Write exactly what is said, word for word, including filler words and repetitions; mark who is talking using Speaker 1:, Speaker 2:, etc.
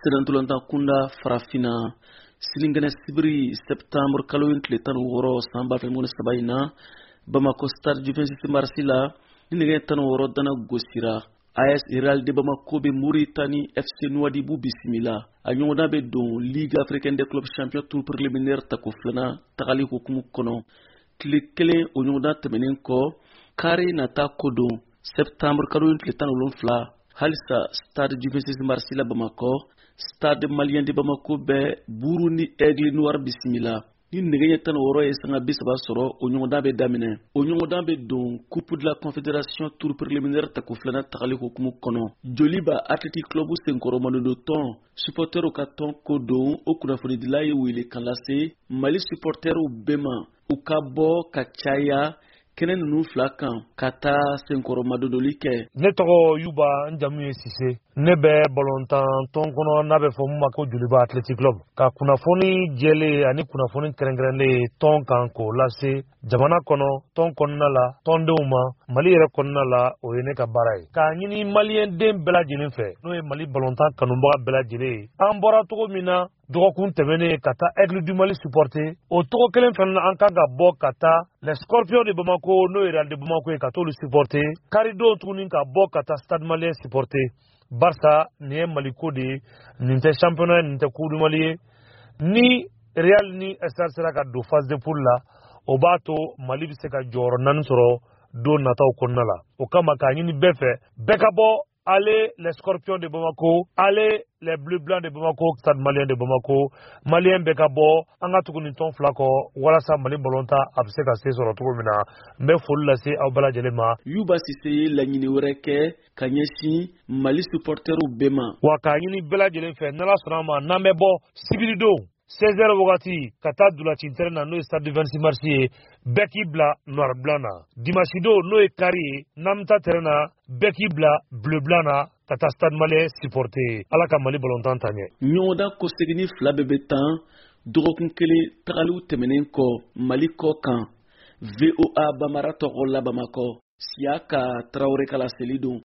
Speaker 1: Sirantulanta kunda farafina silingana sibiri septembre kalo in tile tan wɔɔrɔ san ba fila saba in na Bamako Stade Juventus Marseille la ni nɛgɛ tan wɔɔrɔ dana gosira A S Real de Bamako be Mauritanie F C Nouadhibou bisimila a ɲɔgɔndan bɛ don Ligue africaine des clubs champions tour préliminaire tako filanan tagali hukumu kɔnɔ tile kelen o ɲɔgɔndan tɛmɛnen kɔ kari nata ko don septembre kalo in tile tan wolonwula halisa Stade Juventus Marseille la Bamako Stade Malien de Bamako bɛ buru ni Aigle Noir bisimila ni nɛgɛ tan wɔɔrɔ ye sanga bi saba sɔrɔ o ɲɔgɔndan bɛ daminɛ o ɲɔgɔndan bɛ don Coupe de la Confédération tour préliminaire tako filanan tagali hukumu kɔnɔ Joliba Athletic Club senkɔrɔ manodo tɔn supporteru ka tɔn ko don o kunnafonidila ye wele kan lase Mali supporteru bɛma u ka bɔ ka caya kɛnɛ ninnu fila kan ka taa senkɔrɔ madodoli kɛ.
Speaker 2: Ne tɔgɔ Yuba n jamu ye Sise. Ne bɛ balontan tɔn kɔnɔ n'a bɛ fɔ mun ma ko Joliba Athletic Club. Ka kunnafoni jɛlen ani kunnafoni kɛrɛnkɛrɛnlen tɔn kan k'o lase jamana kɔnɔ tɔn kɔnɔna la tɔndenw ma Mali yɛrɛ kɔnɔna la o ye ne ka baara ye. K'a ɲini maliyɛnden bɛɛ lajɛlen fɛ n'o ye Mali balontan kanubaga bɛɛ lajɛlen ye. An bɔra cogo min na dɔgɔkun tɛmɛnen ka taa Aigle du Mali supporter o togo kelen fana an kan ka bɔ ka taa les Scorpions de Bamako n'o ye Real de Bamako ye ka t'olu supporter karido tuguni ka bɔ ka taa Stade Malien supporter Barça nin ye Maliko de ye nin tɛ championnat nin tɛ Coupe du Mali ye ni Real ni S R sera ka don phase de poule la o b'a to Mali bɛ se ka jɔyɔrɔ naani sɔrɔ don nataw kɔnɔna la o kama k'a ɲini bɛɛ fɛ bɛɛ ka bɔ allez les Scorpions de Bamako, allez les Bleus Blancs de Bamako, Stade Malien de Bamako, Malien bɛ ka bɔ an ka tugu nin tɔn fila kɔ walasa Mali balontan a bɛ se ka se sɔrɔ cogo min na n bɛ foli lase aw bɛɛ lajɛlen ma.
Speaker 1: Yuba Sise ye laɲini wɛrɛ kɛ ka ɲɛsin Mali supporteru bɛɛ ma.
Speaker 2: Wa k'a ɲini bɛɛ lajɛlen fɛ n'Ala sɔnna ma n'an bɛ bɔ sibiridon seize heures wagati ka taa Dulaci terrain na n'o ye Stade Juventus Marseille ye bɛɛ k'i bila noir blanc na dimanche don n'o ye kari ye n'an bɛ taa terrain na bɛɛ k'i bila bleu blanc na ka taa Stade Malien supporter Ala ka Mali balontan ta ɲɛ.
Speaker 1: Ɲɔgɔndan kɔsegini fila bɛɛ bɛ tan dɔgɔkun kelen tagaliw tɛmɛnen kɔ Mali kɔ kan V O A Bamara tɔgɔ la Bamakɔ Siaka Traoré ka laseli don